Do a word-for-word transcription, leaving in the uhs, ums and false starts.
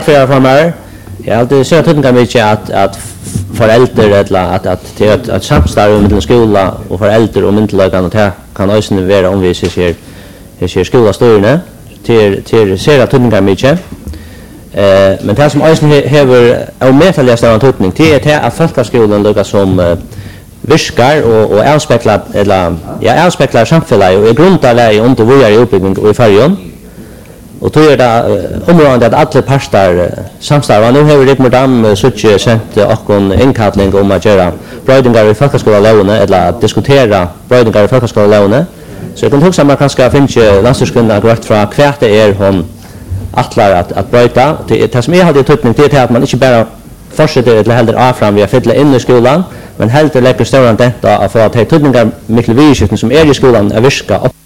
För framöver. Jag alltid ser att det kan mycket att att föräldrar eller att att det är ett samstarv mellan skola och föräldrar och myndigheterna och det kan också vara om vi ser det ser skola styrne till till ser att det kan mycket. Eh men det som också har omätliga stor tydning till är att folkskolan lukar som viskar och och avspeglar eller ja avspeglar samhället och är grundläggande under vår uppbygging och i färjan. Och då är det området att alla pastor samstarvar. Nu har Rick Mordam suttje sent och en inkallning om att göra brödingar i folkskolalåne eller att diskutera brödingar i folkskolalåne. Så jag kan huska man kanske finna landstingskunna grått från kvärt det är hon attlar att att bröta. Det det som jag hade tydning till är att man inte bara fortsätter eller heller av fram via fylla in i skolan, men helt lägger stora detta att få att ha tydningar mycket vision som är i skolan är viska